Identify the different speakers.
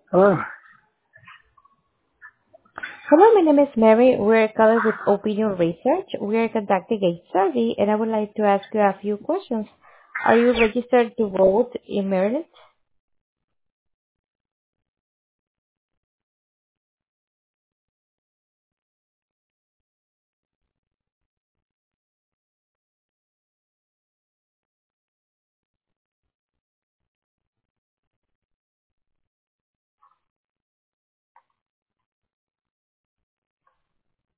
Speaker 1: Hello.
Speaker 2: Hello, my name is Mary. We're calling with Opinion Research. We're conducting a survey, and I would like to ask you a few questions. Are you registered to vote in Maryland?